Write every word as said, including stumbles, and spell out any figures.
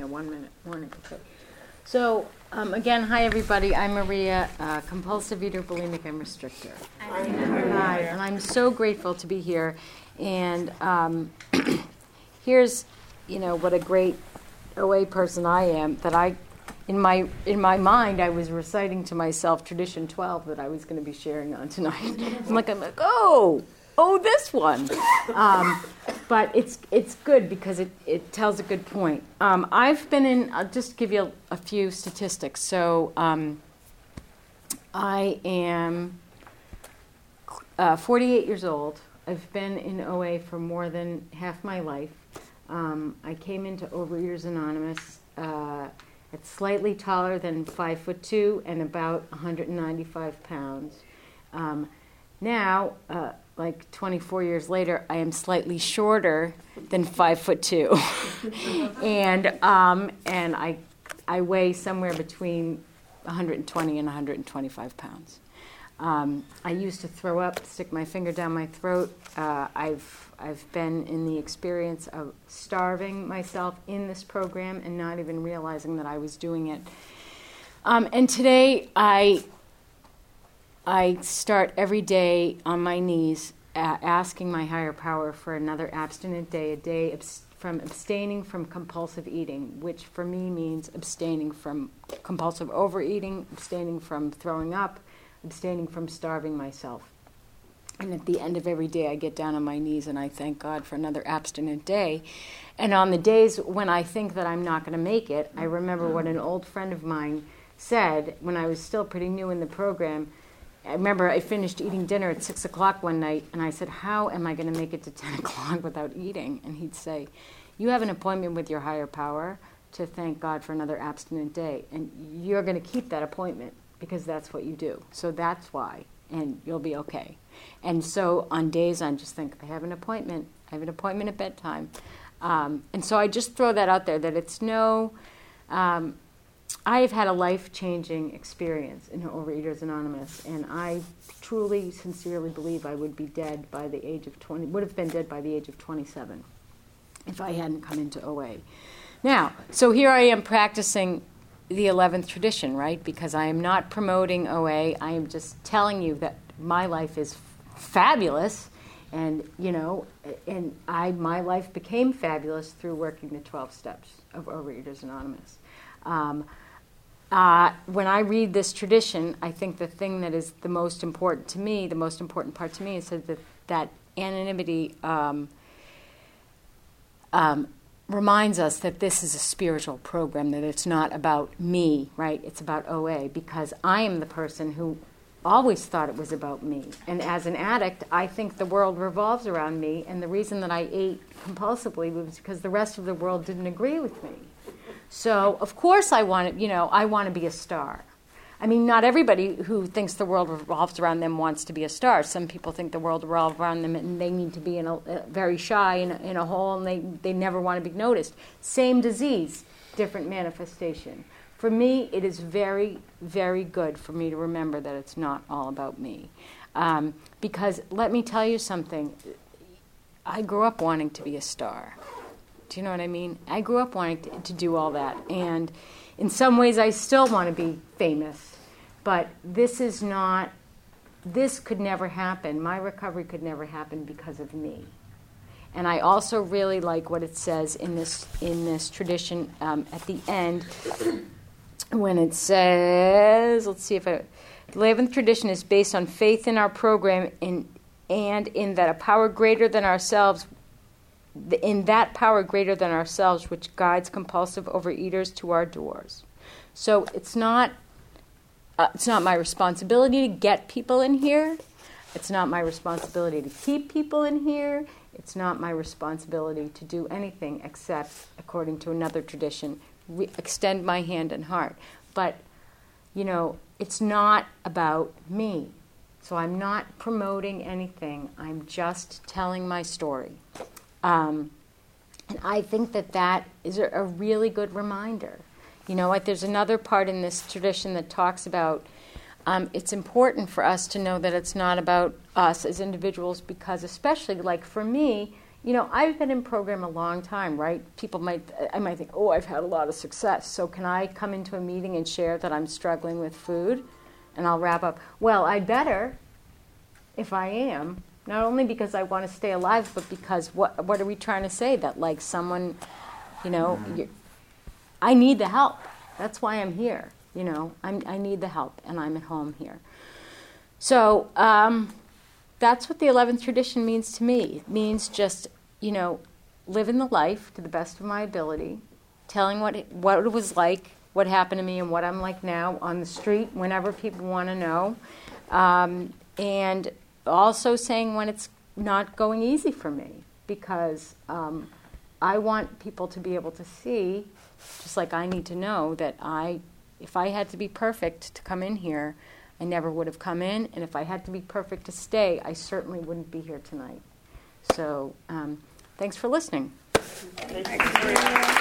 a one-minute warning. Okay. So, um, again, hi, everybody. I'm Maria, uh, compulsive eater, bulimic, and restrictor. Hi, and I'm so grateful to be here. And um, here's, you know, what a great O A person I am, that I, in my in my mind, I was reciting to myself Tradition twelve that I was going to be sharing on tonight. I'm like, I'm like, oh, oh, this one. Um, but it's it's good because it, it tells a good point. Um, I've been in, I'll just give you a, a few statistics. So um, I am uh, forty-eight years old. I've been in O A for more than half my life. Um, I came into Overeaters Anonymous uh, at slightly taller than five foot two and about one hundred ninety-five pounds. Um, now, uh, like twenty-four years later, I am slightly shorter than five foot two, and um, and I I weigh somewhere between one hundred twenty and one hundred twenty-five pounds. Um, I used to throw up, stick my finger down my throat. Uh, I've I've been in the experience of starving myself in this program and not even realizing that I was doing it. Um, and today I I start every day on my knees uh, asking my higher power for another abstinent day, a day abs- from abstaining from compulsive eating, which for me means abstaining from compulsive overeating, abstaining from throwing up, abstaining from starving myself. And at the end of every day, I get down on my knees and I thank God for another abstinent day. And on the days when I think that I'm not going to make it, I remember what an old friend of mine said when I was still pretty new in the program. I remember I finished eating dinner at six o'clock one night, and I said, how am I going to make it to ten o'clock without eating? And he'd say, you have an appointment with your higher power to thank God for another abstinent day, and you're going to keep that appointment, because that's what you do. So that's why, and you'll be okay. And so on days I just think, I have an appointment. I have an appointment at bedtime. Um, and so I just throw that out there, that it's no... Um, I've had a life-changing experience in Overeaters Anonymous, and I truly, sincerely believe I would be dead by the age of twenty, would have been dead by the age of twenty-seven if I hadn't come into O A. Now, so here I am practicing the eleventh tradition, right? Because I am not promoting O A. I am just telling you that my life is f- fabulous, and you know, and I my life became fabulous through working the twelve steps of Overeaters Anonymous. Um, uh, when I read this tradition, I think the thing that is the most important to me, the most important part to me, is that that anonymity um, um, reminds us that this is a spiritual program, that it's not about me, right? It's about O A, because I am the person who always thought it was about me. And as an addict, I think the world revolves around me, and the reason that I ate compulsively was because the rest of the world didn't agree with me. So, of course, I want to, you know, I want to be a star. I mean, not everybody who thinks the world revolves around them wants to be a star. Some people think the world revolves around them and they need to be in a, uh, very shy in a, in a hole, and they, they never want to be noticed. Same disease, different manifestation. For me, it is very, very good for me to remember that it's not all about me. Um, because let me tell you something. I grew up wanting to be a star. Do you know what I mean? I grew up wanting to, to do all that. And in some ways, I still want to be famous. But this is not, this could never happen. My recovery could never happen because of me. And I also really like what it says in this in this tradition um, at the end, when it says, let's see if I, the eleventh tradition is based on faith in our program in, and in that a power greater than ourselves in that power greater than ourselves, which guides compulsive overeaters to our doors. So it's not uh, it's not my responsibility to get people in here. It's not my responsibility to keep people in here. It's not my responsibility to do anything except, according to another tradition, re- extend my hand and heart. But, you know, it's not about me. So I'm not promoting anything. I'm just telling my story. Um, and I think that that is a, a really good reminder. You know what? There's another part in this tradition that talks about um, it's important for us to know that it's not about us as individuals, because especially like for me, you know, I've been in program a long time, right? People might, I might think, oh, I've had a lot of success. So can I come into a meeting and share that I'm struggling with food? And I'll wrap up, well, I better if I am, not only because I want to stay alive, but because what what are we trying to say? That like someone, you know, you, I need the help. That's why I'm here. You know, I'm, I need the help, and I'm at home here. So um, that's what the eleventh tradition means to me. It means just, you know, living the life to the best of my ability, telling what it, what it was like, what happened to me, and what I'm like now on the street whenever people want to know. Um, and also saying when it's not going easy for me, because um, I want people to be able to see, just like I need to know, that I, if I had to be perfect to come in here, I never would have come in, and if I had to be perfect to stay, I certainly wouldn't be here tonight. So um, thanks for listening. Thank you.